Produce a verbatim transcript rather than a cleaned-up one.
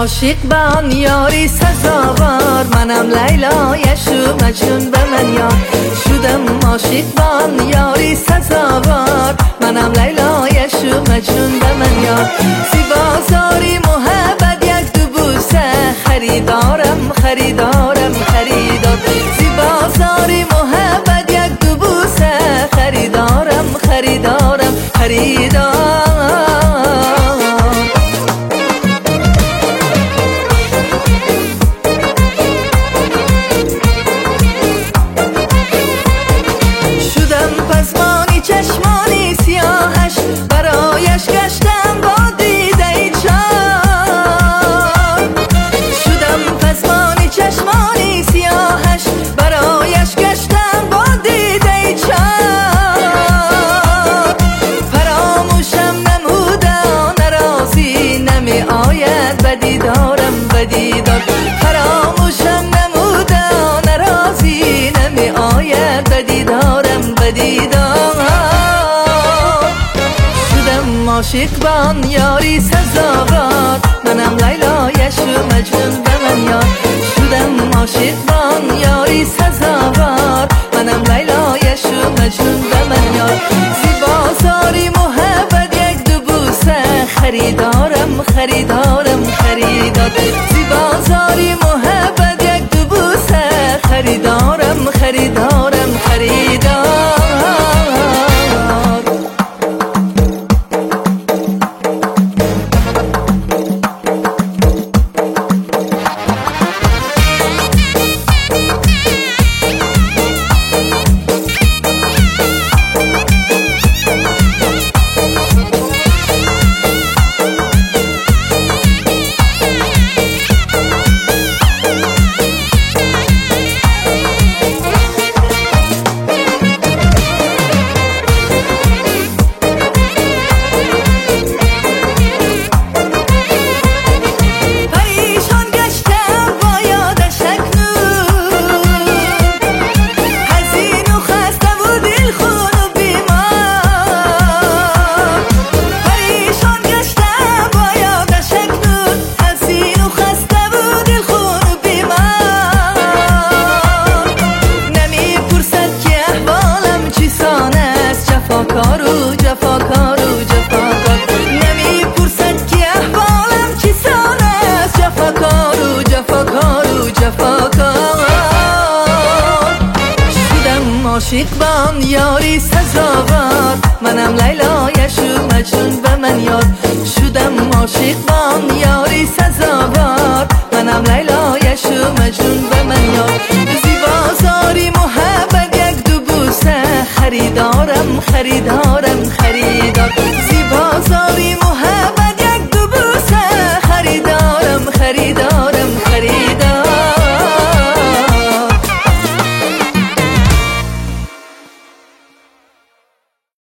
عاشق به آن یاری سزاوار، منم لیلایش و مجنون به من یار. شدم عاشق به آن یاری سزاوار، منم لیلایش و مجنون به من یار. زیبازاری محبت یک دو بوسه، خریدارم خریدارم خریدار. زیبازاری محبت یک دو بوسه، خریدارم خریدارم خریدار. چشمانی سیاهش برایش گشتم با دیده چار. شدم پزمانی چشمانی سیاهش برایش گشتم با دیده چار. فراموشم نموده نرازی نمی آید بدیدارم بدیدار. فراموشم نموده نرازی نمی آید بدیدارم بدیدار. عاشق به آن یاری سزاوار، منم لیلایش و مجنون به من یار. شدم عاشق به آن یاری سزاوار، منم لیلایش و مجنون به من یار. زیبازاری محبت یک دو بوسه، خریدارم خریدارم خریدار. زیبازاری محبت یک دو بوسه، خریدارم خریدارم خریدار. جفاکارو جفاکارو جفاکار، نمی پرسد که احوالم چیسان است. جفاکارو جفاکارو جفاکار. شدم عاشق به آن یاری سزاوار، منم لیلایش و مجنون به من یار. شدم عاشق به آن یاری سزاوار، منم لیلایش و مجنون به من یار. زیبازاری محبت یک دو بوسه، خریدارم خریدار.